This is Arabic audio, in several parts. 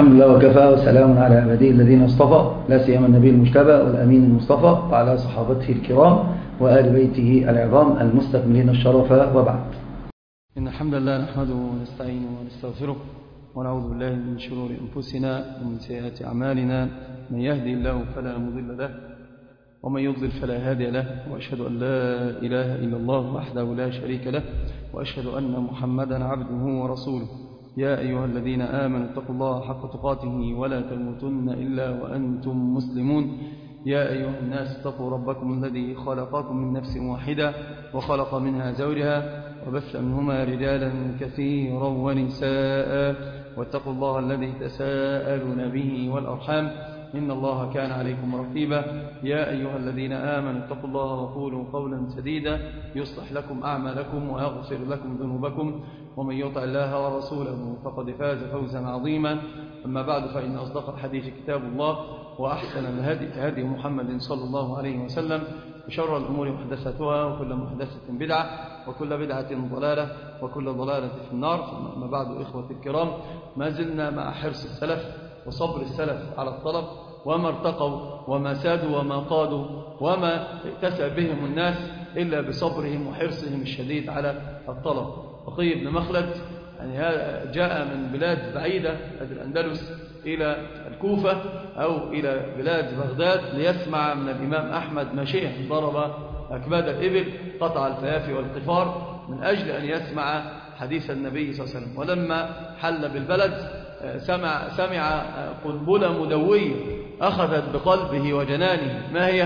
الحمد لله وكفى وسلام على عباده الذين اصطفى، لا سيما النبي المجتبى والأمين المصطفى وعلى صحابته الكرام وآل بيته العظام المستكملين الشرف، وبعد. إن الحمد لله نحمده ونستعينه ونستغفره ونعوذ بالله من شرور أنفسنا ومن سيئات أعمالنا، من يهدي الله فلا مضل له ومن يضلل فلا هادي له، وأشهد أن لا إله إلا الله وحده لا شريك له، وأشهد أن محمدا عبده ورسوله. يا أيها الذين آمنوا اتقوا الله حق تقاته ولا تموتن إلا وأنتم مسلمون. يا أيها الناس اتقوا ربكم الذي خلقكم من نفس واحدة وخلق منها زوجها وبث منهما رجالا كثيرا ونساء، واتقوا الله الذي تساءلون به والأرحام إن الله كان عليكم رقيبا. يا أيها الذين آمنوا اتقوا الله وقولوا قولا سديدا يصلح لكم أعمالكم ويغفر لكم ذنوبكم، ومن يطع الله ورسوله فقد فاز فوزا عظيما. أما بعد، فإن أصدق الحديث كتاب الله، وأحسن الهدي هدي محمد صلى الله عليه وسلم، وشر الأمور محدثاتها، وكل محدثة بدعة، وكل بدعة ضلالة، وكل ضلالة في النار. أما بعد، إخوة الكرام، ما زلنا مع حرص السلف وصبر السلف على الطلب، وما ارتقوا وما سادوا وما قادوا وما ائتسى بهم الناس إلا بصبرهم وحرصهم الشديد على الطلب. بقي بن مخلد يعني جاء من بلاد بعيدة، الأندلس إلى الكوفة أو إلى بلاد بغداد ليسمع من الإمام أحمد ماشيا، ضرب أكباد الإبل، قطع الفيافي والقفار من أجل أن يسمع حديث النبي صلى الله عليه وسلم. ولما حل بالبلد سمع قنبلة مدوية أخذت بقلبه وجنانه. ما هي؟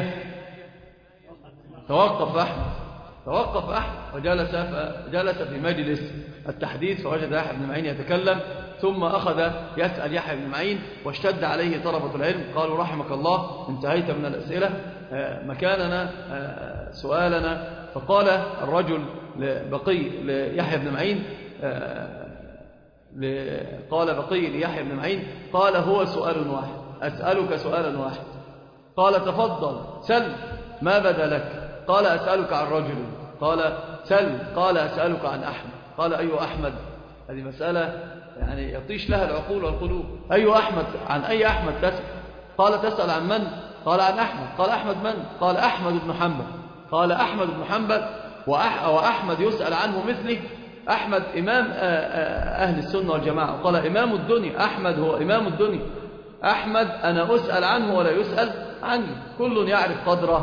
توقف أحمد وجلس في مجلس التحديث، فوجد يحيى بن معين يتكلم، ثم أخذ يسأل يحيى بن معين، واشتد عليه طلبة العلم، قالوا رحمك الله انتهيت من الأسئلة، مكاننا سؤالنا. فقال الرجل ليحيى بن معين قال هو سؤال واحد، أسألك سؤالا واحد. قال تفضل سل، ما بدا لك؟ قال أسألك عن رجل. قال سل. قال أسألك عن أحمد. قال أي أحمد؟ هذه مسألة يعني يطيش لها العقول والقلوب. أي أحمد؟ عن أي أحمد تسأل؟ قال تسأل عن من؟ قال عن أحمد. قال أحمد من؟ قال أحمد بن حنبل. قال أحمد بن حنبل وأحمد يسأل عنه مثله؟ أحمد إمام أهل السنة والجماعة، قال إمام الدنيا، أحمد هو إمام الدنيا. أحمد أنا أسأل عنه ولا يسأل عني، كل يعرف قدر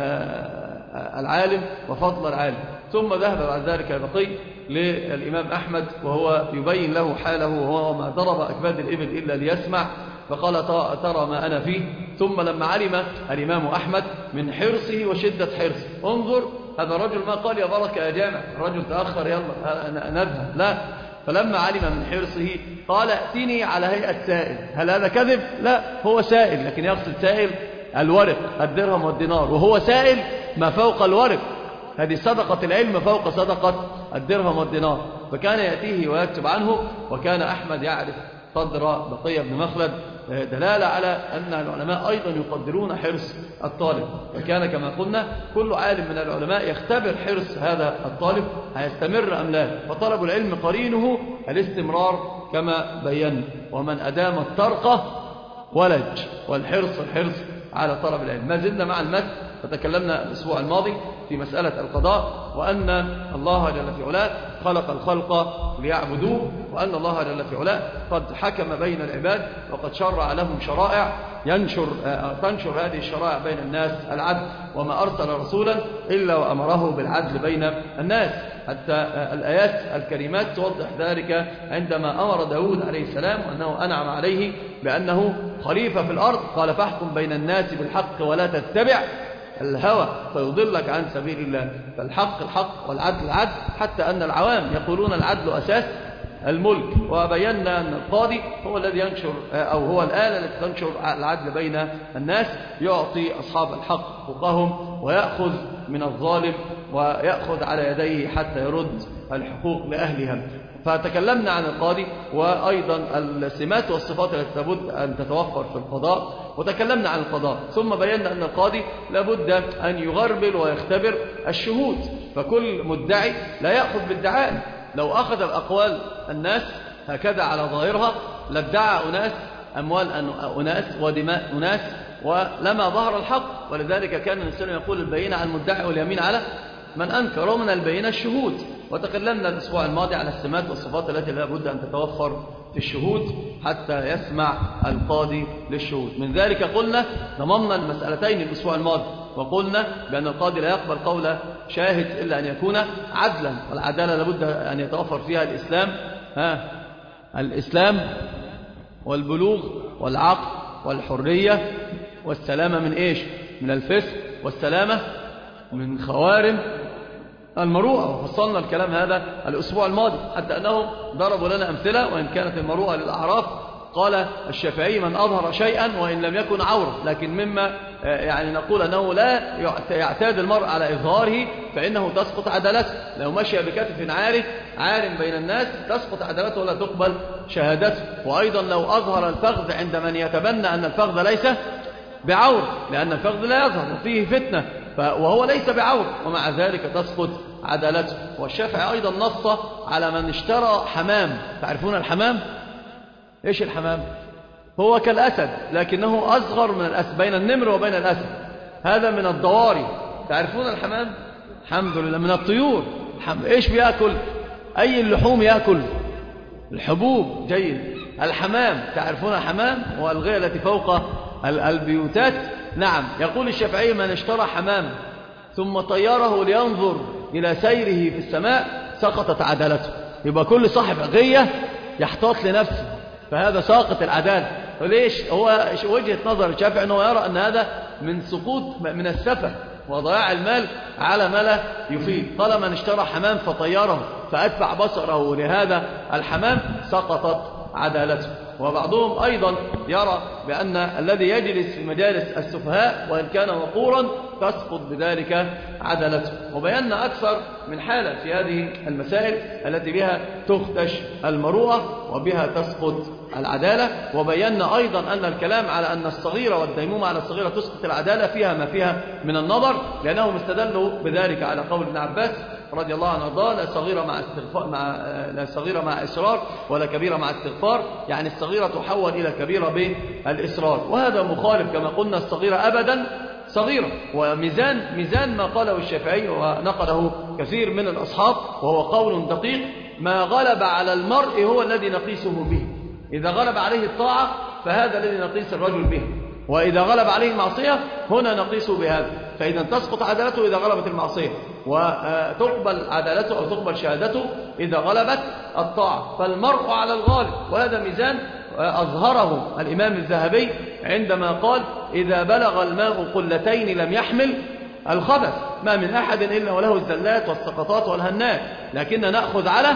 العالم وفضل العالم. ثم ذهب بعد ذلك بقي للإمام أحمد وهو يبين له حاله، وهو ما ضرب أكباد الإبل إلا ليسمع، فقال ترى ما أنا فيه. ثم لما علم الإمام أحمد من حرصه وشدة حرصه، انظر هذا الرجل ما قال يا بركة يا جامع، الرجل تأخر يلا نذهب، لا، فلما علم من حرصه قال ائتني على هيئة سائل. هل هذا كذب؟ لا، هو سائل، لكن يقصد سائل الورق، الدرهم والدينار، وهو سائل ما فوق الورق. هذه صدقة العلم فوق صدقة الدرهم والدينار. فكان يأتيه ويكتب عنه، وكان أحمد يعرف قدر بقية بن مخلد، دلالة على أن العلماء أيضا يقدرون حرص الطالب. وكان كما قلنا كل عالم من العلماء يختبر حرص هذا الطالب هيستمر أم لا، فطلب العلم قرينه الاستمرار كما بينا، ومن أدام الطرقة ولج، والحرص على طلب العلم. ما زلنا مع المتن، فتكلمنا الأسبوع الماضي في مسألة القضاء، وأن الله جل في علاه خلق الخلق ليعبدوه، وأن الله جل في علاه قد حكم بين العباد، وقد شرع لهم شرائع تنشر هذه الشرائع بين الناس العدل، وما أرسل رسولا إلا وأمره بالعدل بين الناس. حتى الآيات الكريمات توضح ذلك، عندما أمر داود عليه السلام وأنه أنعم عليه بأنه خليفة في الأرض، قال فاحكم بين الناس بالحق ولا تتبع الهوى فيضلك عن سبيل الله. فالحق الحق والعدل العدل، حتى أن العوام يقولون العدل أساس الملك. وبينا أن القاضي هو الذي ينشر، أو هو الآلة التي تنشر العدل بين الناس، يعطي أصحاب الحق حقوقهم ويأخذ من الظالم ويأخذ على يديه حتى يرد الحقوق لأهلها. فتكلمنا عن القاضي، وأيضا السمات والصفات التي لابد أن تتوفر في القضاء، وتكلمنا عن القضاء. ثم بينا أن القاضي لابد أن يغربل ويختبر الشهود، فكل مدعي لا يأخذ بالدعاء. لو أخذ بأقوال الناس هكذا على ظاهرها لادعى أناس أموال أناس ودماء أناس ولما ظهر الحق. ولذلك كان الإنسان يقول البينة على المدعي واليمين على من أنكر، ومن البينة الشهود. وتكلمنا الأسبوع الماضي على السمات والصفات التي لا بد أن تتوفر في الشهود حتى يسمع القاضي للشهود. من ذلك قلنا ضممنا المسألتين الأسبوع الماضي، وقلنا بأن القاضي لا يقبل قول شاهد إلا أن يكون عدلا، والعدالة لابد أن يتوفر فيها الإسلام والبلوغ والعقل والحرية والسلامة من إيش؟ من الفسق، والسلامة من خوارم المروءة. وفصلنا الكلام هذا الأسبوع الماضي حتى أنهم ضربوا لنا أمثلة، وإن كانت المروءة للأعراف قال الشافعي من أظهر شيئا وإن لم يكن عورة، لكن مما يعني نقول أنه لا يعتاد المرء على إظهاره فإنه تسقط عدالته. لو مشي بكتف عار بين الناس تسقط عدالته ولا تقبل شهادته. وأيضا لو أظهر الفخذ عند من يتبنى أن الفخذ ليس بعور، لأن الفخذ لا يظهر وفيه فتنة وهو ليس بعور، ومع ذلك تسقط عدالته. والشافعي أيضا نص على من اشترى حمام. تعرفون الحمام؟ إيش الحمام؟ هو كالأسد لكنه أصغر من الأسد، بين النمر وبين الأسد. هذا من الضواري. تعرفون الحمام؟ الحمد لله. من الطيور. إيش بيأكل؟ أي اللحوم يأكل؟ الحبوب. جيد. الحمام، تعرفون الحمام؟ والغية التي فوق البيوتات. نعم. يقول الشافعي من اشترى حمام ثم طيره لينظر إلى سيره في السماء سقطت عدالته. يبقى كل صاحب غية يحتاط لنفسه، فهذا ساقط العدالة. وليش؟ هو وجهة نظر الشافعي أنه يرى أن هذا من سقوط من السفه وضياع المال على ما لا يفيد. قال من اشترى حمام فطيره فأتبع بصره لهذا الحمام سقطت عدالته. وبعضهم أيضا يرى بأن الذي يجلس في مجالس السفهاء وإن كان وقورا تسقط بذلك عدالته. وبينا أكثر من حالة في هذه المسائل التي بها تختش المروءة وبها تسقط العدالة. وبينا أيضا أن الكلام على أن الصغيرة والديمومة على الصغيرة تسقط العدالة فيها ما فيها من النظر، لأنهم استدلوا بذلك على قول ابن عباس رضي الله عنه وارضاه لا صغيرة مع إصرار ولا كبيرة مع استغفار، يعني الصغيرة تحول إلى كبيرة بالإصرار. وهذا مخالف كما قلنا الصغيرة أبدا صغيرة. وميزان ما قاله الشافعي ونقله كثير من الأصحاب وهو قول دقيق: ما غلب على المرء هو الذي نقيسه به. إذا غلب عليه الطاعة فهذا الذي نقيس الرجل به، وإذا غلب عليه المعصية هنا نقيسه بهذا. فإذا تسقط عدالته إذا غلبت المعصية، وتقبل عدالته أو تقبل شهادته إذا غلبت الطاعة. فالمرء على الغالب، وهذا ميزان أظهره الإمام الذهبي عندما قال: إذا بلغ الماء قلتين لم يحمل الخبث. ما من أحد إلا وله الزلات والسقطات والهنات، لكن نأخذ على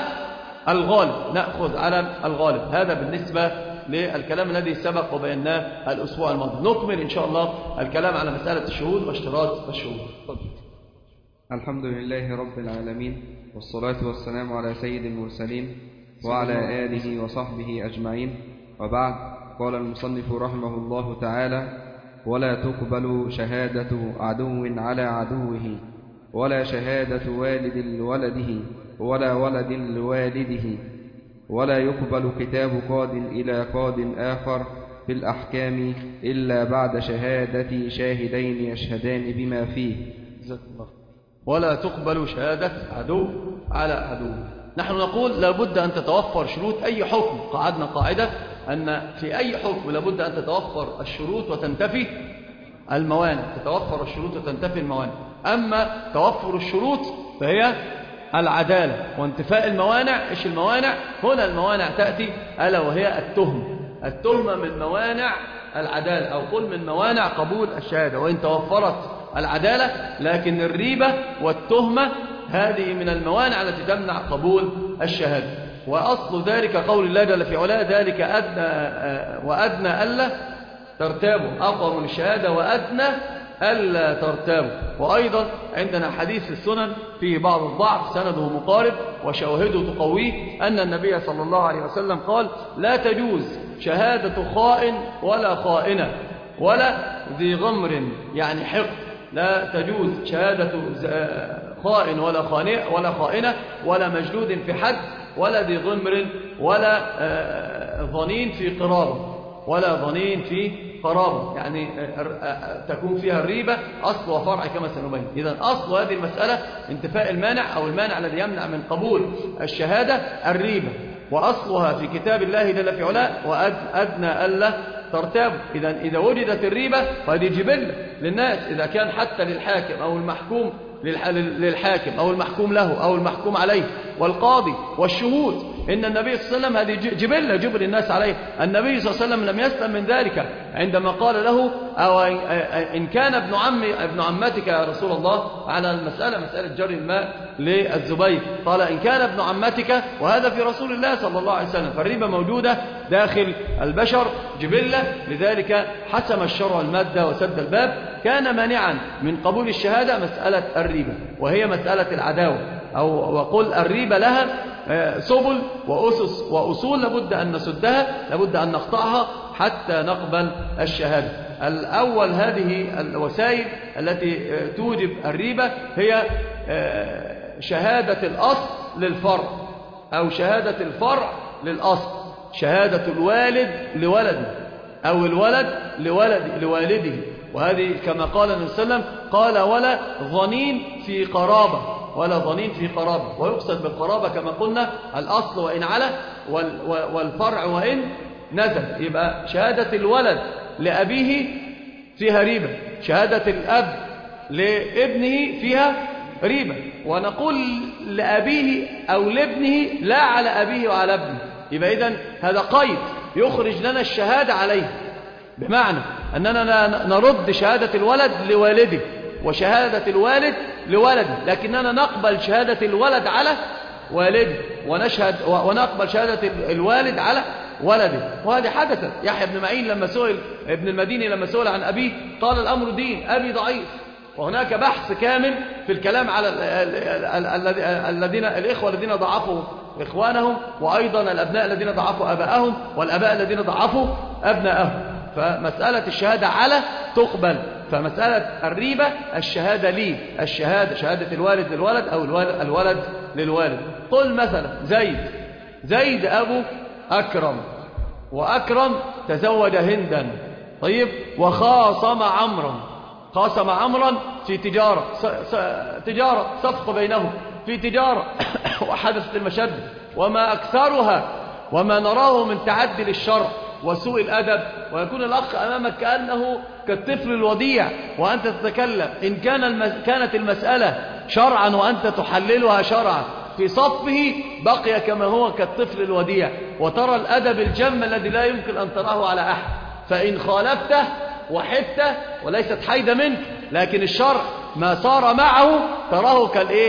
الغالب. هذا بالنسبة للكلام الذي سبق وبيناه الأسبوع الماضي. نكمل إن شاء الله الكلام على مسألة الشهود واشتراط الشهود. الحمد لله رب العالمين، والصلاة والسلام على سيد المرسلين وعلى آله وصحبه أجمعين، وبعد. قال المصنف رحمه الله تعالى: ولا تقبل شهادة عدو على عدوه، ولا شهادة والد لولده، ولا ولد لوالده، ولا يقبل كتاب قاض إلى قاض آخر في الأحكام إلا بعد شهادة شاهدين يشهدان بما فيه. ولا تقبل شهادة عدو على عدو. نحن نقول لابد أن تتوفر شروط أي حكم. قعدنا قاعدة أن في أي حكم لابد أن تتوفر الشروط وتنتفي الموانع. تتوفر الشروط وتنتفي الموانع. أما توفر الشروط فهي العدالة، وانتفاء الموانع. إيش الموانع؟ هنا الموانع تأتي ألا وهي التهمة من موانع العدالة، أو قل من موانع قبول الشهادة. وإن توفرت العدالة لكن الريبة والتهمة هذه من الموانع التي تمنع قبول الشهادة. وأصل ذلك قول الله جل في علاه: ذلك أدنى وأدنى ألا ترتابوا. أقوى من الشهادة وأدنى ألا ترتابوا. وأيضا عندنا حديث في السنن فيه بعض الضعف سنده مقارب وشواهده تقويه، أن النبي صلى الله عليه وسلم قال: لا تجوز شهادة خائن ولا خائنة ولا ذي غمر، يعني حقد. لا تجوز شهادة خائن ولا خائنة ولا مجلود في حد ولا ذي غمر ولا ظنين في قرابة. ولا ظنين في قرابة، يعني تكون فيها الريبة أصل وفرع كما سنبين. إذن أصل هذه المسألة انتفاء المانع أو المانع الذي يمنع من قبول الشهادة الريبة، وأصلها في كتاب الله جل في علاه وأدنى ألا ترتاب. إذا وجدت الريبة فهذه جبلة للناس، إذا كان حتى للحاكم أو المحكوم للحاكم أو المحكوم له أو المحكوم عليه والقاضي والشهود، إن النبي صلى الله عليه وسلم هذه جبلة جبل الناس عليه. النبي صلى الله عليه وسلم لم يسلم من ذلك عندما قال له أو إن كان ابن عمتك يا رسول الله، على مسألة جري الماء للزبير، قال إن كان ابن عمتك، وهذا في رسول الله صلى الله عليه وسلم. فالريبة موجودة داخل البشر جبلة، لذلك حسم الشرع المادة وسد الباب. كان مانعا من قبول الشهادة مسألة الريبة، وهي مسألة العداوة، أو وقل الريبة لها سبل وأسس وأصول لابد أن نسدها، لابد أن نقطعها حتى نقبل الشهادة. الأول هذه الوسائل التي توجب الريبة هي شهادة الأصل للفرع، أو شهادة الفرع للأصل، شهادة الوالد لولده أو الولد لوالده. وهذه كما قال النبي صلى الله عليه وسلم، قال ولا ظنين في قرابة، ولا ظنين في قرابة. ويقصد بالقرابة كما قلنا الأصل وإن على، والفرع وإن نزل. يبقى شهادة الولد لأبيه فيها ريبة، شهادة الأب لابنه فيها ريبة. ونقول لأبيه أو لابنه لا على أبيه وعلى ابنه. يبقى إذن هذا قيد يخرج لنا الشهادة عليه، بمعنى أننا نرد شهادة الولد لوالده وشهادة الوالد لولده، لكننا نقبل شهادة الولد على والده ونقبل شهادة الوالد على ولده. وهذه حدثت. يحيى بن معين لما سئل، ابن المديني لما سئل عن أبيه قال الأمر دين، أبي ضعيف. وهناك بحث كامل في الكلام على الإخوة الذين ضعفوا إخوانهم، وأيضا الأبناء الذين ضعفوا أباءهم، والأباء الذين ضعفوا أبناءهم. فمسألة الشهادة على تقبل. فمسألة الريبة الشهادة لي، شهادة الوالد للولد أو الولد للوالد. قل مثلا زيد أبو أكرم، وأكرم تزوج هندا، طيب، وخاصم عمرا في تجارة صفق بينهم في تجارة وحدثت المشد، وما أكثرها وما نراه من تعدي للشرع وسوء الأدب، ويكون الأخ أمامك كأنه كالطفل الوديع وأنت تتكلم. إن كانت المسألة شرعا وأنت تحللها شرعا، في صفه بقي كما هو كالطفل الوديع، وترى الأدب الجم الذي لا يمكن أن تراه على أحد. فإن خالفته وحدته وليست حيدة منك، لكن الشرع ما صار معه تراه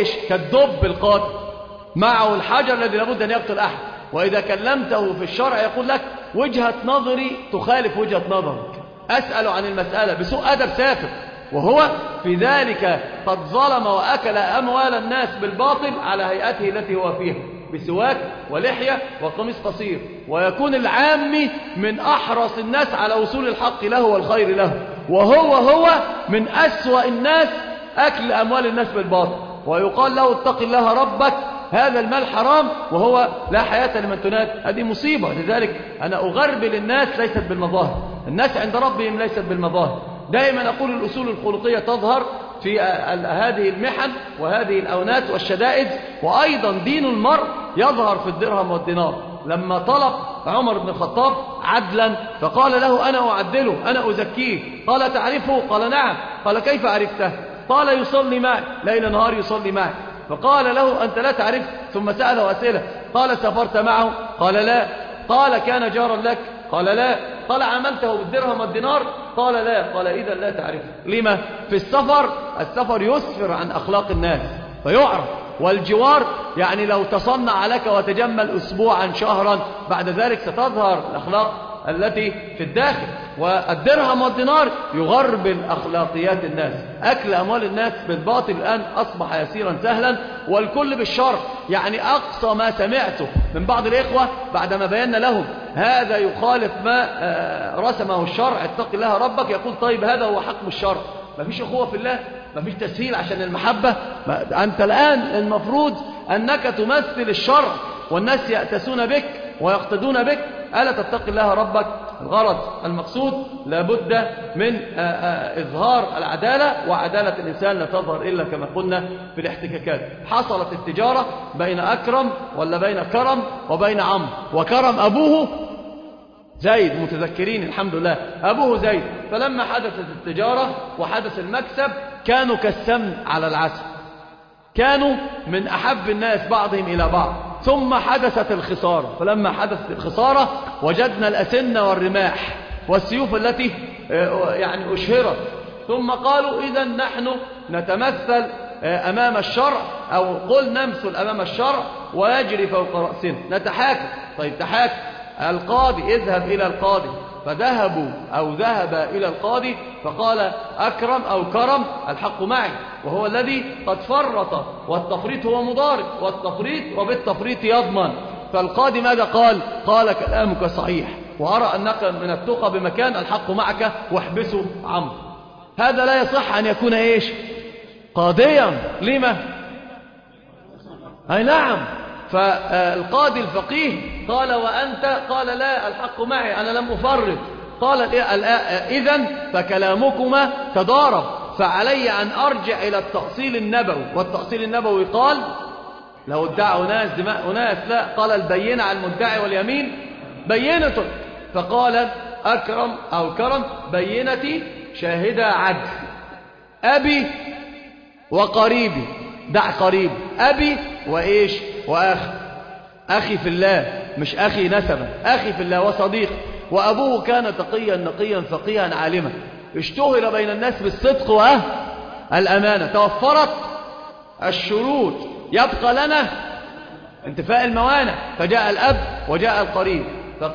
كالدب القاتل، معه الحجر الذي لابد أن يقتل أحد. وإذا كلمته في الشرع يقول لك وجهة نظري تخالف وجهة نظرك، أسأل عن المسألة بسوء أدب سافر، وهو في ذلك قد ظلم وأكل أموال الناس بالباطل على هيئته التي هو فيها، بسواك ولحية وقميص قصير. ويكون العامي من أحرص الناس على وصول الحق له والخير له، وهو من أسوأ الناس أكل أموال الناس بالباطل. ويقال له اتق الله ربك، هذا المال حرام، وهو لا حياة لمن تناد. هذه مصيبة. لذلك أنا أغربل الناس ليست بالمظاهر، الناس عند ربهم ليست بالمظاهر. دائما أقول الأصول الخلقية تظهر في هذه المحن وهذه الأونات والشدائد، وأيضا دين المرء يظهر في الدرهم والدينار. لما طلب عمر بن الخطاب عدلا فقال له أنا أعدله، أنا أزكيه. قال تعرفه؟ قال نعم. قال كيف عرفته؟ قال يصلي معي ليل نهار يصلي معي. فقال له أنت لا تعرف؟ ثم سأله أسئلة. قال سافرت معه؟ قال لا. قال كان جارا لك؟ قال لا. قال عملته بالدرهم والدينار؟ قال لا. قال إذا لا تعرف. لما؟ في السفر يسفر عن أخلاق الناس فيعرف. والجوار يعني لو تصنع لك وتجمل أسبوعا شهرا، بعد ذلك ستظهر الأخلاق التي في الداخل. والدرهم والدينار يغربل أخلاقيات الناس. أكل أموال الناس بالباطل الآن أصبح يسيرا سهلا، والكل بالشر. يعني أقصى ما سمعته من بعض الإخوة بعدما بينا لهم هذا يخالف ما رسمه الشرع، اتق الله ربك، يقول طيب هذا هو حكم الشرع. ما فيش أخوة في الله، ما فيش تسهيل عشان المحبة. أنت الآن المفروض أنك تمثل الشرع والناس يأتسون بك ويقتدون بك. ألا تتق الله ربك؟ الغرض المقصود لابد من إظهار العدالة، وعدالة الإنسان لا تظهر إلا كما قلنا في الاحتكاكات. حصلت التجارة بين أكرم ولا بين كرم وبين عمرو، وكرم أبوه زيد، متذكرين الحمد لله أبوه زيد. فلما حدثت التجارة وحدث المكسب كانوا كالسمن على العسل، كانوا من أحب الناس بعضهم إلى بعض. ثم حدثت الخسارة، فلما حدثت الخسارة وجدنا الأسنة والرماح والسيوف التي يعني أشهرت. ثم قالوا إذا نحن نتمثل أمام الشرع، أو قل نمثل أمام الشرع ويجري فوق رأسنا، نتحاكم. طيب تحاكم، القاضي اذهب إلى القاضي. فذهبوا أو ذهب إلى القاضي فقال أكرم أو كرم الحق معي، وهو الذي قد فرط، والتفريط هو مضارب، والتفريط وبالتفريط يضمن. فالقاضي ماذا قال؟ قال كلامك صحيح، وأرى أنك من التقى بمكان، الحق معك واحبسوا عمرو. هذا لا يصح أن يكون إيش؟ قاضيا. لما؟ أي نعم. فالقاضي الفقيه قال وأنت؟ قال لا، الحق معي، أنا لم أفرط. قال إذن فكلامكما تضارب، فعلي أن أرجع إلى التأصيل النبوي. والتأصيل النبوي قال لو ادعوا ناس دماء أناس، لا، قال البينة على المدعي واليمين بينة. فقال أكرم أو كرم بينتي شاهدة عدل، أبي وقريبي، دع قريب، أبي وإيش وأخي، أخي في الله مش أخي نسبا، أخي في الله وصديق. وأبوه كان تقيا نقيا فقيها عالما، اشتهر بين الناس بالصدق والأمانة. توفرت الشروط، يبقى لنا انتفاء الموانع، فجاء الأب وجاء القريب.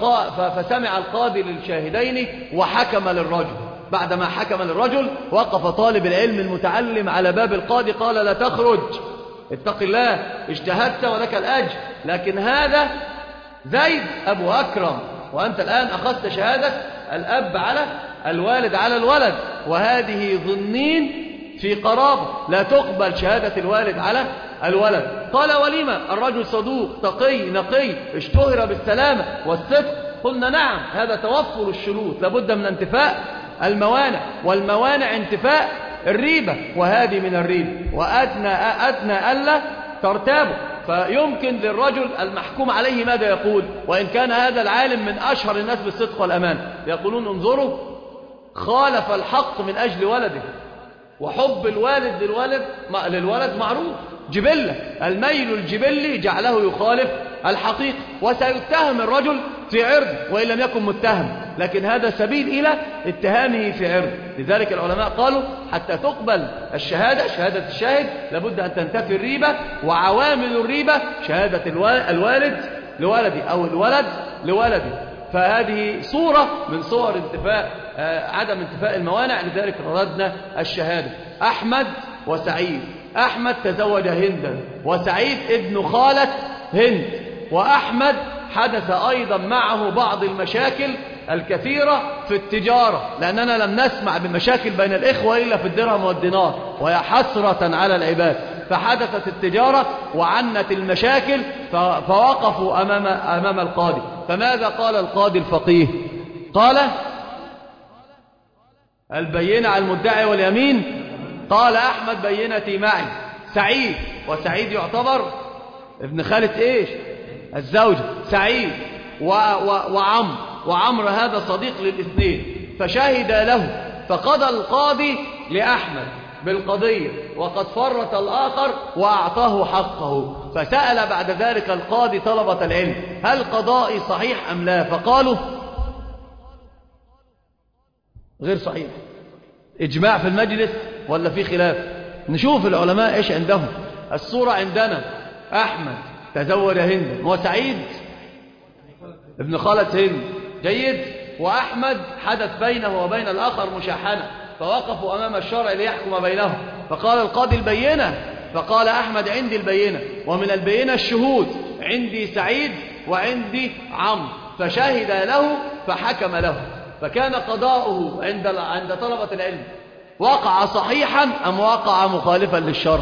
فسمع القاضي للشاهدين وحكم للرجل. بعدما حكم للرجل وقف طالب العلم المتعلم على باب القاضي قال لا تخرج، اتق الله، اجتهدت ولك الأجر، لكن هذا زيد أبو أكرم، وأنت الآن أخذت شهادة الأب على الوالد على الولد، وهذه ظنين في قرابة، لا تقبل شهادة الوالد على الولد. قال ولما؟ الرجل صدوق تقي نقي اشتهر بالسلامة والصدق. قلنا نعم، هذا توفر الشروط، لابد من انتفاء الموانع، والموانع انتفاء الريبة، وهذه من الريبة، وأدنى ألا ترتابه. فيمكن للرجل المحكوم عليه ماذا يقول؟ وإن كان هذا العالم من أشهر الناس بالصدق والأمان، يقولون انظروا، خالف الحق من أجل ولده، وحب الوالد للولد معروف جبلة، الميل الجبلي جعله يخالف الحقيقة، وسيتهم الرجل في عرض وإن لم يكن متهم، لكن هذا سبيل إلى اتهامه في عرض. لذلك العلماء قالوا حتى تقبل الشهادة، شهادة الشاهد، لابد أن تنتفي الريبة، وعوامل الريبة شهادة الوالد لولده أو الولد لولده. فهذه صورة من صور عدم انتفاء الموانع، لذلك ردنا الشهادة. أحمد وسعيد، أحمد تزوج هندا، وسعيد ابن خالة هند، وأحمد حدث أيضا معه بعض المشاكل الكثيرة في التجارة، لأننا لم نسمع بمشاكل بين الإخوة إلا في الدرهم والدينار، وهي حسرة على العباد. فحدثت التجارة وعنت المشاكل، فوقفوا أمام القاضي. فماذا قال القاضي الفقيه؟ قال البينة على المدعي واليمين. قال أحمد بينتي معي سعيد، وسعيد يعتبر ابن خالة إيش؟ الزوجة سعيد، وعمر هذا صديق للاثنين، فشهد له، فقضى القاضي لأحمد بالقضية، وقد فرط الآخر وأعطاه حقه. فسأل بعد ذلك القاضي طلبة العلم هل قضائي صحيح أم لا؟ فقالوا غير صحيح. إجماع في المجلس ولا في خلاف؟ نشوف العلماء إيش عندهم. الصورة عندنا أحمد تزوج هند، وسعيد ابن خالة هند، جيد، وأحمد حدث بينه وبين الآخر مشاحنة، فوقفوا أمام الشرع ليحكم بينهم. فقال القاضي البينة، فقال أحمد عندي البينة، ومن البينة الشهود، عندي سعيد وعندي عمرو، فشهد له فحكم له. فكان قضاؤه عند طلبة العلم وقع صحيحا أم وقع مخالفا للشرع؟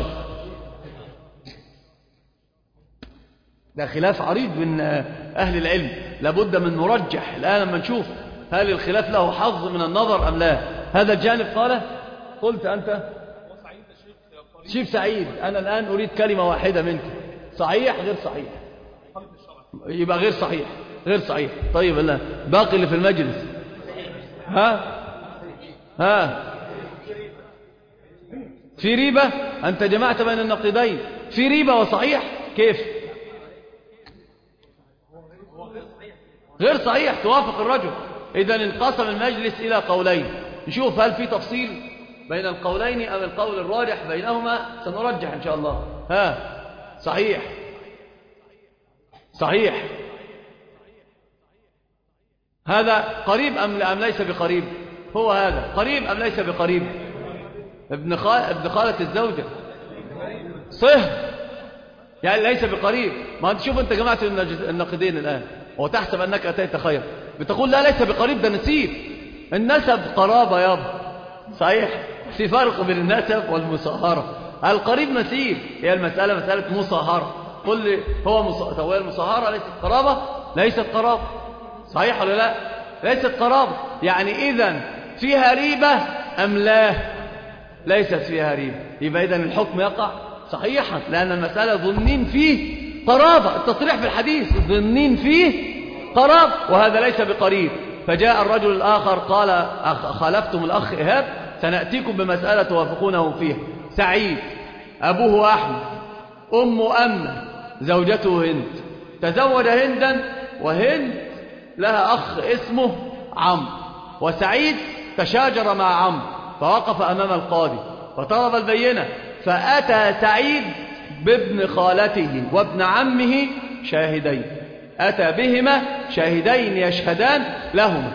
ده خلاف عريض من أهل العلم، لابد من مرجح. الآن لما نشوف هل الخلاف له حظ من النظر أم لا؟ هذا الجانب قلت أنت شيخ سعيد. أنا الآن أريد كلمة واحدة منك، صحيح غير صحيح؟ يبقى غير صحيح. غير صحيح. طيب الله باقي اللي في المجلس. ها في ريبة. أنت جمعت بين النقيضين، في ريبة وصحيح. كيف غير صحيح؟ توافق الرجل. إذن انقسم المجلس إلى قولين، نشوف هل في تفصيل بين القولين أم القول الراجح بينهما، سنرجح إن شاء الله. صحيح صحيح. هذا قريب أم ليس بقريب؟ هو هذا قريب أم ليس بقريب؟ ابن خالة الزوجة صهر، يعني ليس بقريب. ما أنت شوف، أنت جمعت النقدين الآن وتحسب أنك أتيت خير، بتقول لا ليس بقريب، ده نسيب. النسب قرابة يابا، صحيح. في فرق بين النسب والمصاهرة. القريب نسيب، هي المسألة مسألة مصاهرة. قل لي هو المصاهرة ليست قرابة؟ ليست قرابة، صحيح ولا لا؟ ليست قرابة. يعني إذن فيها ريبة أم لا؟ ليست فيها ريبة. يبقى إذن الحكم يقع صحيحا، لأن المسألة ظنين فيه قرابة. التصريح في الحديث ظنين فيه قرابة، وهذا ليس بقريب. فجاء الرجل الآخر قال خالفتم الأخ إيهاب، سنأتيكم بمسألة توافقونه فيها. سعيد أبوه أحمد، أمه أمنة، زوجته هند، تزوج هندا، وهند لها أخ اسمه عمرو، وسعيد تشاجر مع عمرو فوقف أمام القاضي فطلب البينة، فأتى سعيد بابن خالته وابن عمه شاهدين، أتى بهما شاهدين يشهدان لهما،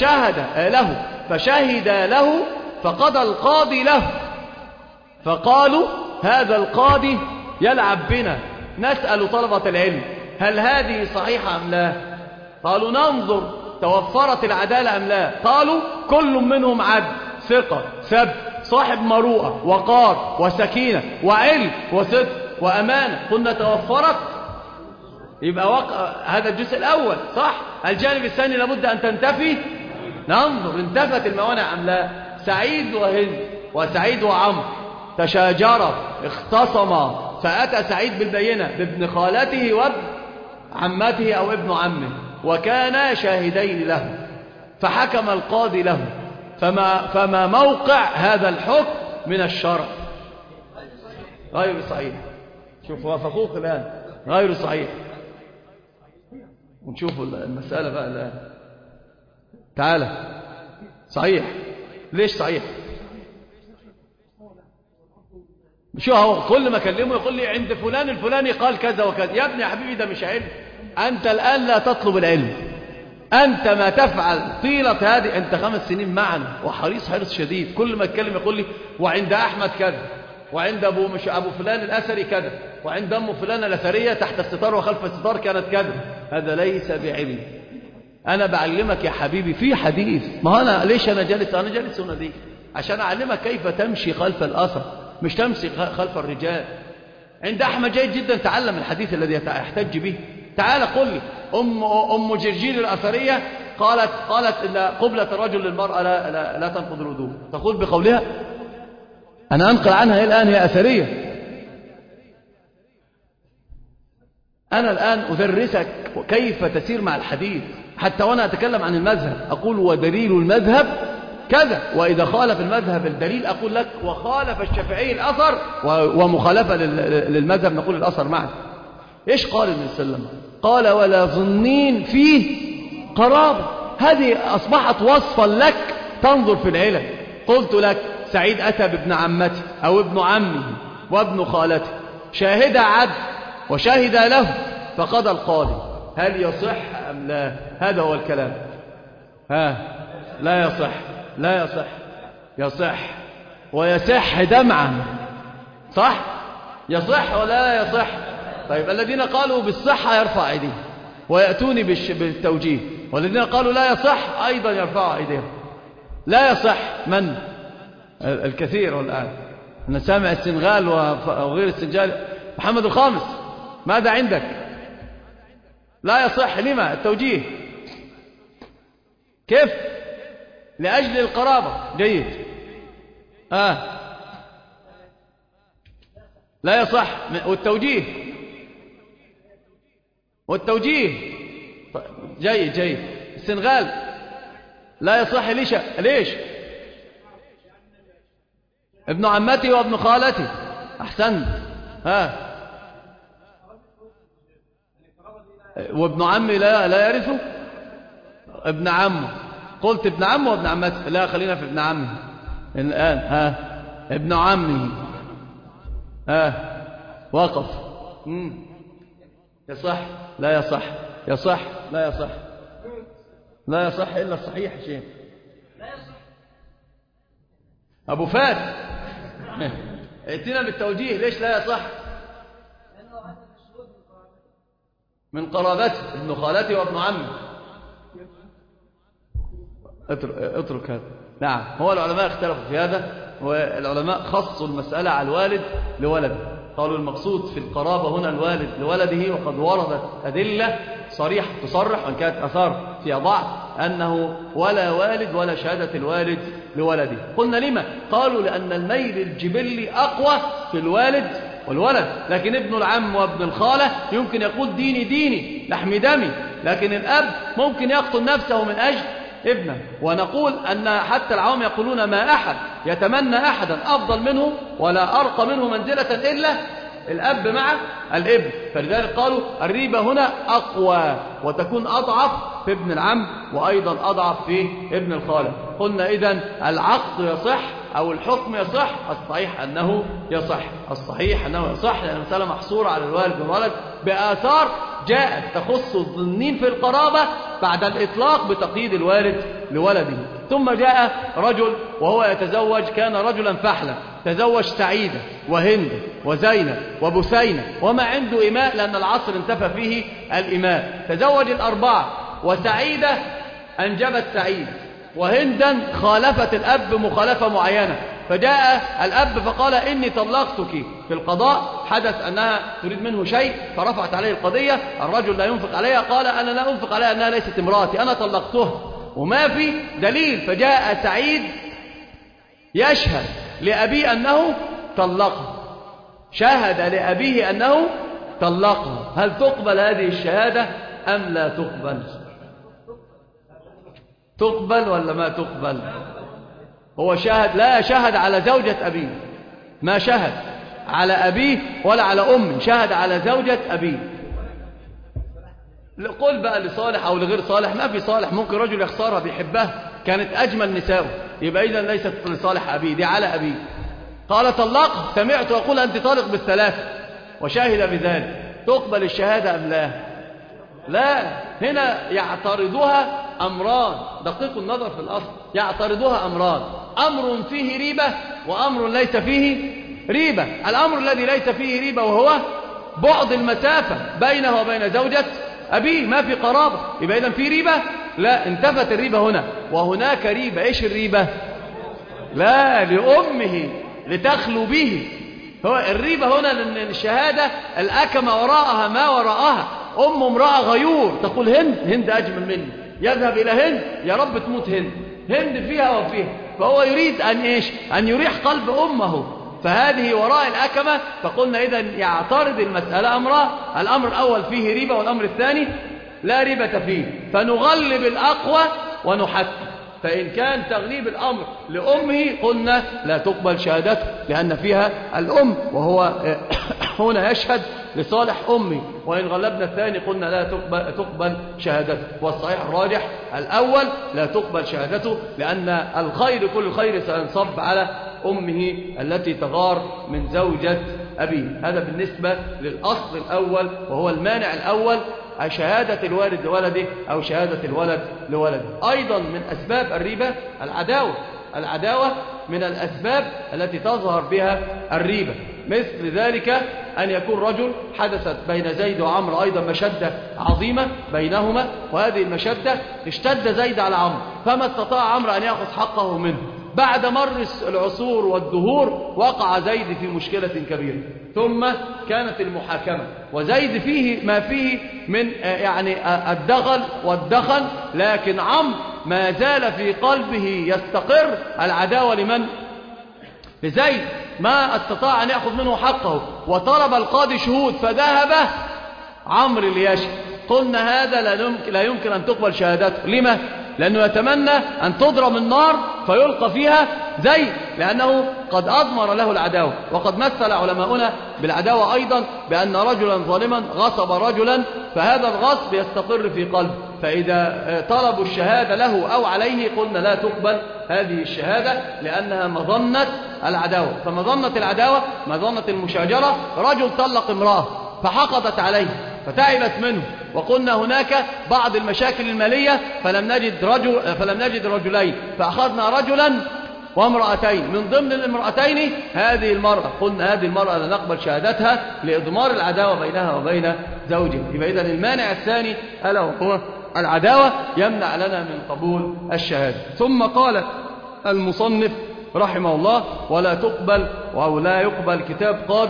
فشهد له فقضى القاضي له. فقالوا هذا القاضي يلعب بنا، نسأل طلبة العلم هل هذه صحيحة أم لا؟ قالوا ننظر توفرت العدالة أم لا؟ قالوا كل منهم عدل، ثقة، ثبت، صاحب مروءة، وقار، وسكينة، وعلم، وصدق، وأمانة. قلنا توفرت، يبقى هذا الجزء الأول صح. الجانب الثاني لابد أن تنتفي، ننظر انتفت الموانع أم لا. سعيد وهند وسعيد وعمرو تشاجرا اختصما، فأتى سعيد بالبينة بابن خالته وابن عمته أو ابن عمه، وكانا شاهدين له، فحكم القاضي له. فما موقع هذا الحكم من الشرع؟ غير صحيح. شوف وافقوك الآن، غير صحيح. ونشوف المسألة بقى الآن. تعالى، صحيح. ليش صحيح؟ شو هو كل ما اكلمه يقول لي عند فلان الفلاني قال كذا وكذا. يا ابني يا حبيبي ده مش علم. أنت الآن لا تطلب العلم، أنت ما تفعل طيلة هذه. أنت 5 سنين معنا وحريص حرص شديد، كل ما اتكلم يقول لي وعند أحمد كذا، وعند أبو فلان الأثري كذا، وعند أم فلان الأثرية تحت الستار وخلف الستار كانت كذا. هذا ليس بعلم. أنا بعلمك يا حبيبي في حديث. ما أنا ليش أنا جالس هنا دي عشان أعلمك كيف تمشي خلف الأثر، مش تمشي خلف الرجال. عند أحمد جيد جدا تعلم الحديث الذي يحتج به. تعال قل لي أم جرجير الأثرية قالت إن قبلة الرجل للمرأة لا تنقض الوضوء، تقول بقولها؟ أنا أنقل عنها الآن، هي أثرية. أنا الآن أدرسك كيف تسير مع الحديث، حتى وأنا أتكلم عن المذهب أقول ودليل المذهب كذا، وإذا خالف المذهب الدليل أقول لك وخالف الشافعي الأثر، ومخالفة للمذهب نقول الأثر معه. إيش قال النبي صلى الله عليه وسلم؟ قال ولا ظنين فيه قرابة. هذه أصبحت وصفا لك تنظر في العلم. قلت لك سعيد أتى بابن عمته أو ابن عمه وابن خالته، شاهد عدل وشهد له، فقضى القاضي. هل يصح أم لا؟ هذا هو الكلام. لا يصح. لا يصح. يصح ويصح دمعا، صح؟ يصح ولا لا يصح؟ طيب الذين قالوا بالصحة يرفع أيديهم ويأتوني بالتوجيه، والذين قالوا لا يصح أيضا يرفع أيديهم. لا يصح من؟ الكثير الآن. أنا سامع السنغال وغير السنغال. محمد الخامس ماذا عندك؟ لا يصح. لما التوجيه؟ كيف؟ لأجل القرابة. جيد. لا يصح. والتوجيه جيد جيد. السنغال لا يصح. ليش؟ ابن عمتي وابن خالتي. أحسنت. وابن عمي لا يرثه. ابن عمه. قلت ابن عمه وابن عمتي. لا، خلينا في ابن عمي الآن. ابن عمي. وقف. يصح؟ لا يصح. يصح؟ لا يصح. لا يصح إلا الصحيح شيء. لا يصح. أبو فات ائتنا بالتوجيه. ليش لا يصح؟ من قرابته. ابن خالتي وابن عمي. اترك هذا. نعم، هو العلماء اختلفوا في هذا، والعلماء خصوا المسألة على الوالد لولده. قالوا المقصود في القرابة هنا الوالد لولده، وقد وردت أدلة صريحة تصرح، وإن كانت أثار فيها ضعف، أنه ولا والد ولا شهادة الوالد لولده. قلنا لما؟ قالوا لأن الميل الجبلي أقوى في الوالد والولد، لكن ابن العم وابن الخالة يمكن يقول ديني لحم دمي، لكن الأب ممكن يقتل نفسه من أجل ابنه. ونقول أن حتى العوام يقولون ما أحد يتمنى أحدا أفضل منه ولا أرقى منه منزلة إلا الأب مع الابن، فلذلك قالوا الريبة هنا أقوى وتكون أضعف في ابن العم، وأيضا أضعف في ابن الخالة. قلنا إذن العقد يصح أو الحكم يصح. الصحيح أنه يصح. الصحيح أنه يصح، لأن المسألة محصورة على الوالد والولد بآثار جاءت تخص الظنين في القرابة بعد الإطلاق بتقييد الوالد لولده. ثم جاء رجل وهو يتزوج، كان رجلا فحلا، تزوج سعيدة وهند وزينب وبثينة وما عنده إماء، لأن العصر انتفى فيه الإماء. تزوج الأربعة، وسعيدة أنجبت سعيد، وهندا خالفت الأب مخالفة معينة، فجاء الأب فقال إني طلقتك. في القضاء حدث أنها تريد منه شيء فرفعت عليه القضية. الرجل لا ينفق عليها، قال أنا لا أنفق عليها، أنها ليست امرأتي، أنا طلقتها وما في دليل. فجاء سعيد يشهد لأبيه أنه طلقها، شهد لأبيه أنه طلقها. هل تقبل هذه الشهادة أم لا تقبل؟ تقبل ولا ما تقبل؟ هو شهد، لا شهد على زوجة أبيه، ما شهد على أبيه ولا على أمه، شهد على زوجة أبيه. قل بقى لصالح أو لغير صالح، ما في صالح، ممكن رجل يخسرها بيحبها، كانت أجمل نساءه، يبقى إذن ليست لصالح أبيه، دي على أبيه. قال طلق، سمعت يقول أنت طالق بالثلاثة وشاهد بذلك، تقبل الشهادة أم لا؟ لا. هنا يعترضها أمران، دقيق النظر في الأصل، يعترضها أمران، أمر فيه ريبة وأمر ليس فيه ريبة. الأمر الذي ليس فيه ريبة وهو بعد المسافة بينه وبين زوجة أبيه، ما في قرابة، يبقى إذن في ريبة؟ لا، انتفت الريبة هنا. وهناك ريبة، إيش الريبة؟ لا، لأمه لتخلو به. هو الريبة هنا لأن الشهادة الأكمة وراءها ما وراءها. أم امرأة غيور تقول هند أجمل مني، يذهب إلى هند، يا رب تموت هند فيها وفيها، فهو يريد أن إيش؟ أن يريح قلب أمه، فهذه وراء الأكمة. فقلنا إذن يعترض المسألة أمران، الأمر الأول فيه ريبة والأمر الثاني لا ريبة فيه، فنغلب الأقوى ونحكم. فإن كان تغليب الأمر لأمه قلنا لا تقبل شهادته لأن فيها الأم، وهو هنا يشهد لصالح أمه. وإن غلبنا الثاني قلنا لا تقبل شهادته. والصحيح الراجح الأول، لا تقبل شهادته، لأن الخير كل خير سينصب على أمه التي تغار من زوجة أبيه. هذا بالنسبة للأصل الأول، وهو المانع الأول، شهادة الوالد لولده أو شهادة الولد لولده. أيضا من أسباب الريبة العداوة من الأسباب التي تظهر بها الريبة. مثل ذلك أن يكون رجل حدثت بين زيد وعمر أيضا مشدة عظيمة بينهما، وهذه المشدة اشتد زيد على عمرو، فما استطاع عمرو أن يأخذ حقه منه. بعد مر العصور والدهور وقع زيد في مشكلة كبيرة، ثم كانت المحاكمة، وزيد فيه ما فيه من يعني الدغل والدخن، لكن عمرو ما زال في قلبه يستقر العداوة لمن؟ لزيد، ما استطاع أن يأخذ منه حقه، وطلب القاضي شهود فذهب عمرو ليشهد. قلنا هذا لا يمكن أن تقبل شهادته. لما؟ لأنه يتمنى أن تضرب النار فيلقى فيها زيد، لأنه قد أضمر له العداوة. وقد مثل علماؤنا بالعداوة أيضا بأن رجلا ظالما غصب رجلا، فهذا الغصب يستقر في قلبه، فإذا طلبوا الشهادة له أو عليه قلنا لا تقبل هذه الشهادة، لأنها مظنة العداوة. فمظنة العداوة مظنة المشاجرة. رجل طلق امرأة فحقدت عليه فتعبت منه، وقلنا هناك بعض المشاكل المالية فلم نجد رجلين، فأخذنا رجلا وامرأتين، من ضمن الامرأتين هذه المرأة. قلنا هذه المرأة لا نقبل شهادتها لإضمار العداوة بينها وبين زوجها. يبقى إذن المانع الثاني ألا وهو العداوة يمنع لنا من قبول الشهادة. ثم قال المصنف رحمه الله: ولا تقبل أو لا يقبل كتاب قاض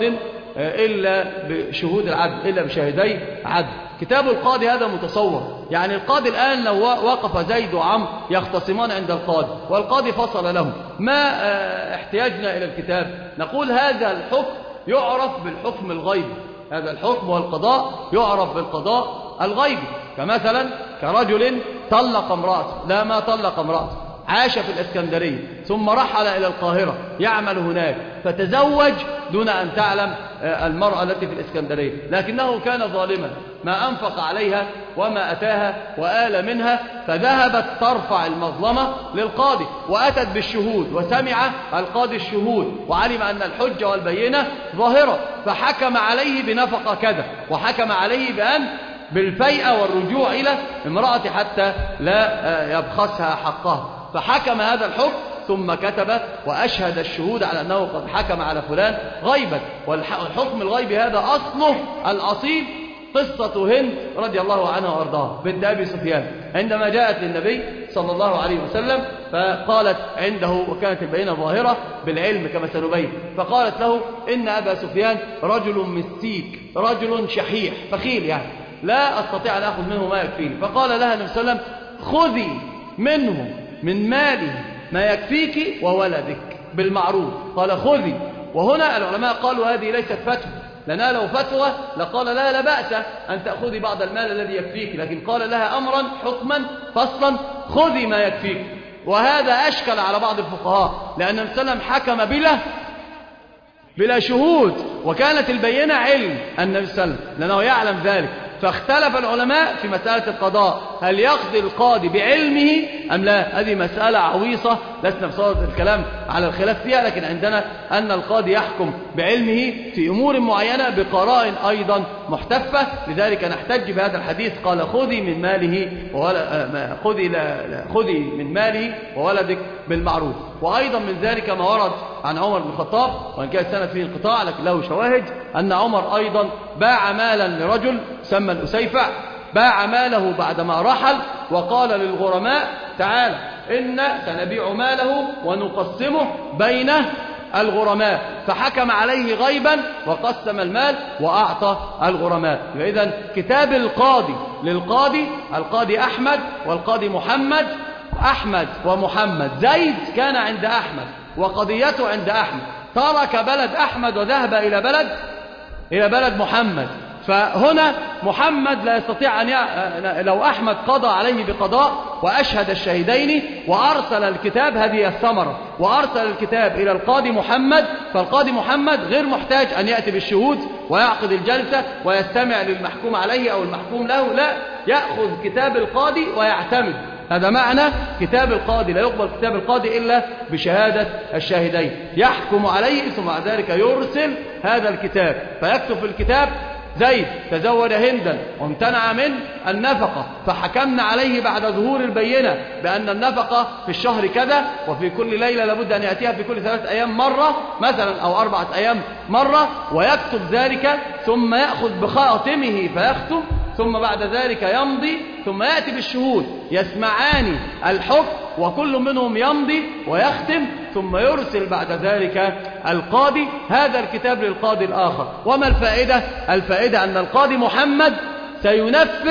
إلا بشهود العدل، إلا بشاهدي عدل. كتاب القاضي هذا متصور، يعني القاضي الآن لو وقف زيد وعمرو يختصمان عند القاضي والقاضي فصل لهم، ما احتياجنا إلى الكتاب؟ نقول هذا الحكم يعرف بالحكم الغيبي، هذا الحكم والقضاء يعرف بالقضاء الغيبي. كمثلا كرجل طلق امرأته، لا ما طلق امرأته، عاش في الإسكندرية ثم رحل إلى القاهرة يعمل هناك، فتزوج دون أن تعلم المرأة التي في الإسكندرية، لكنه كان ظالما، ما أنفق عليها وما أتاها وآل منها، فذهبت ترفع المظلمة للقاضي وأتت بالشهود، وسمع القاضي الشهود وعلم أن الحجة والبينة ظاهرة، فحكم عليه بنفقة كذا، وحكم عليه بأن بالفيئة والرجوع إلى امرأة حتى لا يبخسها حقها، فحكم هذا الحكم ثم كتب وأشهد الشهود على أنه قد حكم على فلان غيبا. والحكم الغيبي هذا أصله الأصيل قصة هند رضي الله عنها وأرضاها بنت أبي سفيان، عندما جاءت للنبي صلى الله عليه وسلم فقالت عنده، وكانت البينة ظاهرة بالعلم كما سنبين، فقالت له: إن أبا سفيان رجل مسيك، رجل شحيح بخيل، يعني لا أستطيع أن أخذ منه ما يكفيني. فقال لها النبي صلى الله عليه وسلم: خذي منه من ماله ما يكفيك وولدك بالمعروف. قال خذي. وهنا العلماء قالوا هذه ليست فتوى، لأنها لو فتوى لقال لها لا بأس أن تأخذي بعض المال الذي يكفيك، لكن قال لها أمرا حكما فصلا: خذي ما يكفيك. وهذا أشكل على بعض الفقهاء، لأن النبي صلى الله عليه وسلم حكم بلا شهود، وكانت البينة علم النبي صلى الله عليه وسلم لأنه يعلم ذلك. فاختلف العلماء في مسألة القضاء، هل يقضي القاضي بعلمه أم لا؟ هذه مسألة عويصة لسنا بصدد الكلام على الخلاف فيها، لكن عندنا أن القاضي يحكم بعلمه في أمور معينة بقرائن أيضا محتفة، لذلك نحتج بهذا الحديث: قال خذي من ماله وولدك بالمعروف. وأيضا من ذلك ما ورد عن عمر بن الخطاب، وإن كان السند فيه انقطاع لكن له شواهد، أن عمر أيضا باع مالا لرجل سمى الأسيفع، باع ماله بعدما رحل وقال للغرماء: تعال إن سنبيع ماله ونقسمه بين الغرماء، فحكم عليه غيبا وقسم المال وأعطى الغرماء. إذن كتاب القاضي للقاضي، القاضي أحمد والقاضي محمد، أحمد ومحمد. زيد كان عند أحمد وقضيته عند أحمد، ترك بلد أحمد وذهب إلى بلد محمد، فهنا محمد لا يستطيع أن لو أحمد قضى عليه بقضاء وأشهد الشهيدين وأرسل الكتاب، هذه الثمرة، وأرسل الكتاب إلى القاضي محمد، فالقاضي محمد غير محتاج أن يأتي بالشهود ويعقد الجلسة ويستمع للمحكوم عليه أو المحكوم له، لا، يأخذ كتاب القاضي ويعتمد. هذا معنى كتاب القاضي، لا يقبل كتاب القاضي إلا بشهادة الشاهدين، يحكم عليه ثم بعد ذلك يرسل هذا الكتاب، فيكتب في الكتاب: زيد تزوج هندا وامتنع من النفقة، فحكمنا عليه بعد ظهور البينة بأن النفقة في الشهر كذا، وفي كل ليلة لابد أن يأتيها في كل 3 أيام مرة مثلا أو 4 أيام مرة، ويكتب ذلك ثم يأخذ بخاتمه فيختم، ثم بعد ذلك يمضي، ثم يأتي بالشهود يسمعان الحكم وكل منهم يمضي ويختم، ثم يرسل بعد ذلك القاضي هذا الكتاب للقاضي الآخر. وما الفائدة؟ الفائدة أن القاضي محمد سينفذ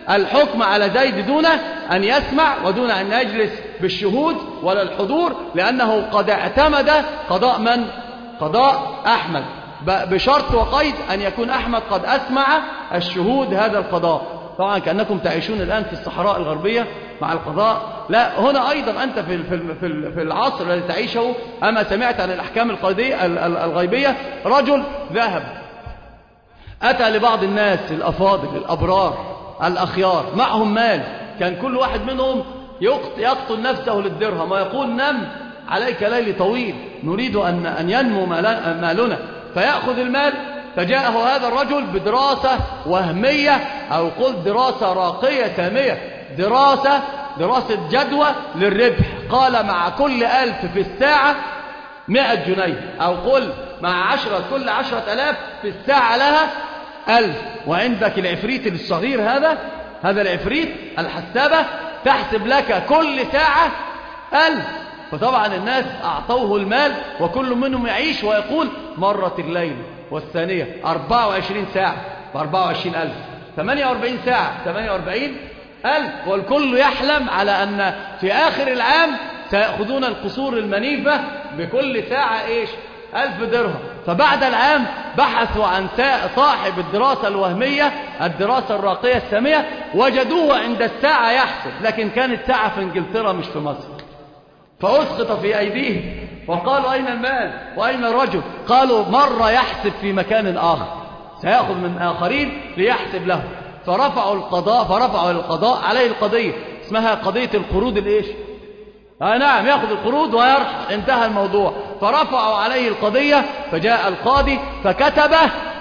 الحكم على زيد دون أن يسمع ودون أن يجلس بالشهود ولا الحضور، لأنه قد اعتمد قضاء من؟ قضاء أحمد، بشرط وقيد أن يكون أحمد قد أسمع الشهود هذا القضاء. طبعا كأنكم تعيشون الآن في الصحراء الغربية مع القضاء، لا هنا أيضا أنت في العصر الذي تعيشه. أما سمعت عن الأحكام الغيبية؟ رجل ذهب أتى لبعض الناس الأفاضل الأبرار الأخيار معهم مال، كان كل واحد منهم يقتل نفسه للدرهم ويقول نم عليك ليل طويل، نريد أن ينمو مالنا، فيأخذ المال. فجاءه هذا الرجل بدراسة وهمية أو قل دراسة راقية سامية، دراسة جدوى للربح. قال مع كل 1000 في الساعة 100 جنيه، أو قل مع 10 كل 10,000 في الساعة لها 1000. وعندك العفريت الصغير هذا العفريت الحسابة تحسب لك كل ساعة 1000. فطبعا الناس أعطوه المال وكل منهم يعيش ويقول مرت الليل والثانية 24 ساعة ب24,000، 48 ساعة 48,000. والكل يحلم على أن في آخر العام سيأخذون القصور المنيفة بكل ساعة 1000 درهم. فبعد العام بحثوا عن صاحب الدراسة الوهمية، الدراسة الراقية السامية، وجدوه عند الساعة يحسب، لكن كانت ساعة في إنجلترا مش في مصر. فأسقط في أيديهم وقالوا أين المال وأين الرجل؟ قالوا مر يحسب في مكان آخر، سيأخذ من آخرين ليحسب له. فرفعوا القضاء عليه القضية، اسمها قضية القروض نعم، يأخذ القروض ويرحل، انتهى الموضوع. فرفعوا عليه القضية، فجاء القاضي فكتب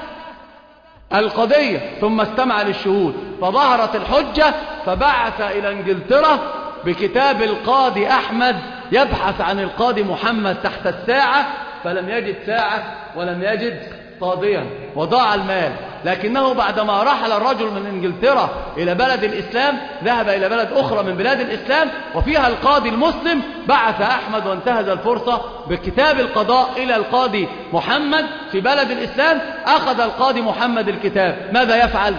القضية ثم استمع للشهود، فظهرت الحجة، فبعث إلى إنجلترا بكتاب القاضي أحمد يبحث عن القاضي محمد تحت الساعة، فلم يجد ساعة ولم يجد قاضيا وضاع المال. لكنه بعدما رحل الرجل من إنجلترا إلى بلد الإسلام ذهب إلى بلد أخرى من بلاد الإسلام وفيها القاضي المسلم، بعث أحمد وانتهز الفرصة بكتاب القضاء إلى القاضي محمد في بلد الإسلام. أخذ القاضي محمد الكتاب، ماذا يفعل؟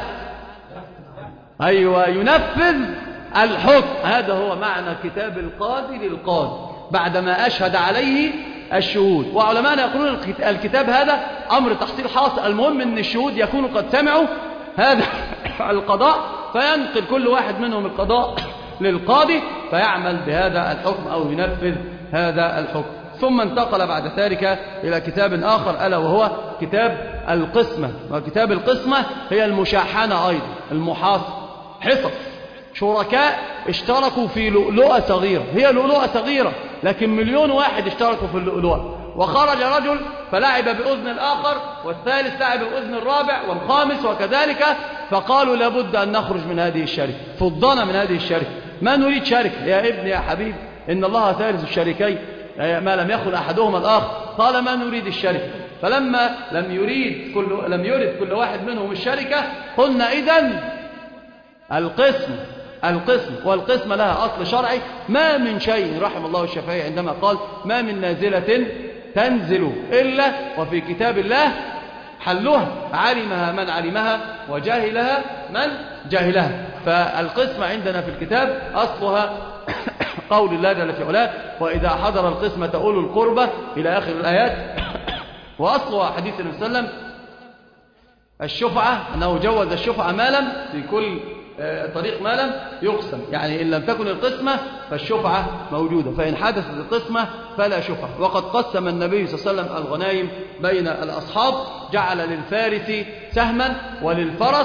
أيوة، ينفذ الحكم. هذا هو معنى كتاب القاضي للقاضي بعدما أشهد عليه الشهود. وعلماءنا يقولون الكتاب هذا أمر تحصيل حاصل، المهم أن الشهود يكونوا قد سمعوا هذا القضاء، فينقل كل واحد منهم القضاء للقاضي فيعمل بهذا الحكم أو ينفذ هذا الحكم. ثم انتقل بعد ذلك إلى كتاب آخر ألا وهو كتاب القسمة. وكتاب القسمة هي المشاحنة أيضا، المحاصة، حصص شركاء اشتركوا في لؤلؤة صغيرة، هي لؤلؤة صغيرة لكن 1,000,000 واحد اشتركوا في اللؤلؤة. وخرج رجل فلعب بأذن الآخر، والثالث لعب بأذن الرابع، والخامس وكذلك. فقالوا لابد أن نخرج من هذه الشركة، فضنا من هذه الشركة، ما نريد شركة يا ابني يا حبيب، إن الله ثالث الشريكين ما لم يخل أحدهما الآخر. قال ما نريد الشركة. فلما لم يرد كل واحد منهم الشركة، قلنا إذن القسم. والقسمة لها أصل شرعي، ما من شيء، رحم الله الشافعي عندما قال ما من نازلة تنزل إلا وفي كتاب الله حلها، علمها من علمها وجاهلها من جاهلها. فالقسمة عندنا في الكتاب أصلها قول الله جل في علاه وإذا حضر القسمة أولو القربى إلى آخر الآيات. وأصلها حديث النبي صلى الله عليه وسلم الشفعة، أنه جوز الشفعة ما لم في كل طريق ما لم يقسم، يعني إن لم تكن القسمة فالشفعة موجودة، فإن حدثت القسمة فلا شفعة. وقد قسم النبي صلى الله عليه وسلم الغنائم بين الأصحاب، جعل للفارس سهما وللفرس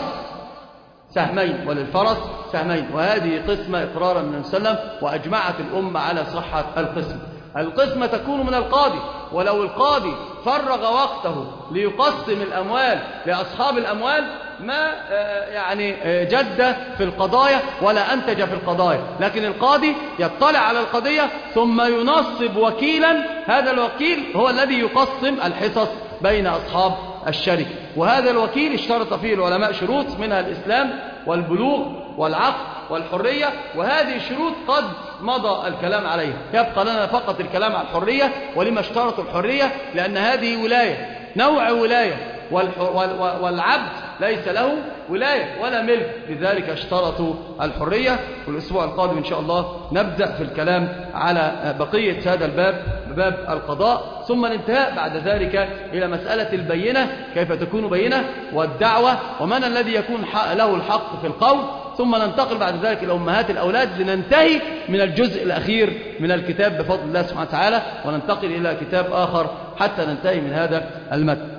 سهمين، وهذه قسمة إقرارا من النبي صلى الله عليه وسلم، وأجمعت الأمة على صحة القسمة. القسمة تكون من القاضي، ولو القاضي فرغ وقته ليقسم الأموال لأصحاب الأموال ما جد في القضايا ولا أنتج في القضايا، لكن القاضي يطلع على القضية ثم ينصب وكيلا، هذا الوكيل هو الذي يقسم الحصص بين أصحاب الشركة. وهذا الوكيل اشترط فيه العلماء شروط، منها الإسلام والبلوغ والعقل والحرية، وهذه الشروط قد مضى الكلام عليها، يبقى لنا فقط الكلام على الحرية. ولما اشترطوا الحرية؟ لأن هذه ولاية، نوع ولاية، والعبد ليس له ولاية ولا ملك، لذلك اشترطوا الحرية. والأسبوع القادم إن شاء الله نبدأ في الكلام على بقية هذا الباب، باب القضاء، ثم الانتهاء بعد ذلك إلى مسألة البينة، كيف تكون بينة، والدعوة، ومن الذي يكون له الحق في القول، ثم ننتقل بعد ذلك إلى أمهات الأولاد لننتهي من الجزء الأخير من الكتاب بفضل الله سبحانه وتعالى، وننتقل إلى كتاب آخر حتى ننتهي من هذا المتن.